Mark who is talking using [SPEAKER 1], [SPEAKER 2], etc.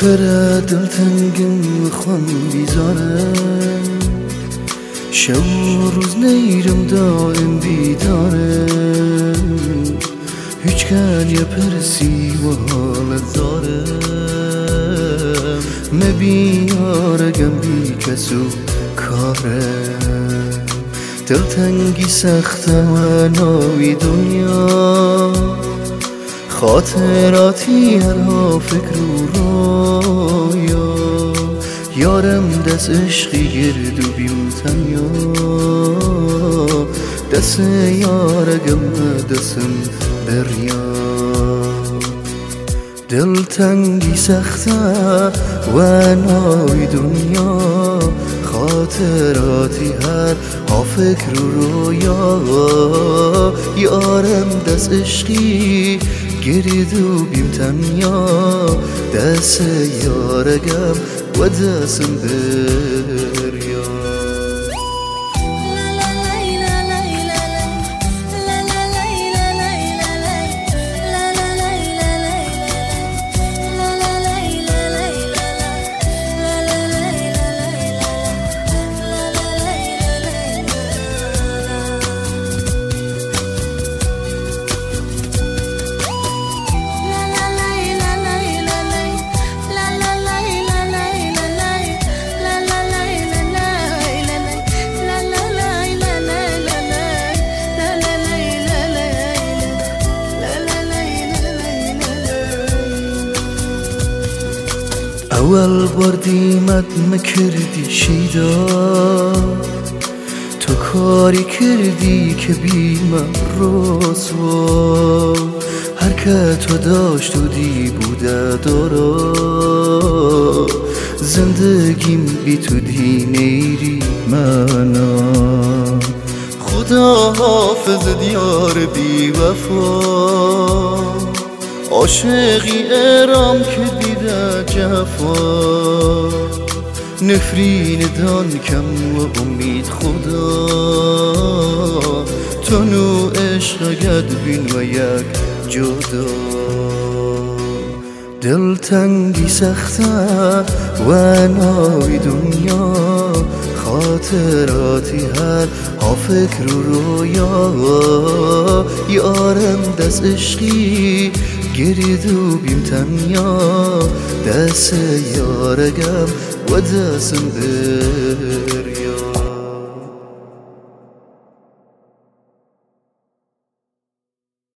[SPEAKER 1] چقدر دلتنگم خون بیزارم، شب و روز نیرم دائم بیدارم، هیچ کن یه پرسی و حالت دارم، مبیارگم بی کسو کارم. دلتنگی سخته و ناوی دنیا، خاطراتی هرها فکر و رویا، یارم دست عشقی گرد و بیم تنیا، دست یارگم دستم بریا. دلتنگی سخته و نای دنیا، خاطراتی هر ها فکر و رویا، یارم دست عشقی گرد و بیم تنیا، دست یارگم و دستم بریا. اول بار دیمت مکردی شیدا، تو کاری کردی که بی من رسوا، هر که تو داشت و دی بوده دارا، زندگیم بی تو دی نیری منا. خدا حافظ دیار بی وفا، عاشقی ارام که دیده جفا، نفرین دان کم و امید خدا، تو نو عشق گد بین و یک جدا. دلتنگی سخته و نای دنیا، خاطراتی هر ها فکر و رویا، یارم دست عشقی گرد و بیم تنیا، دست یارگم و دستم بریا.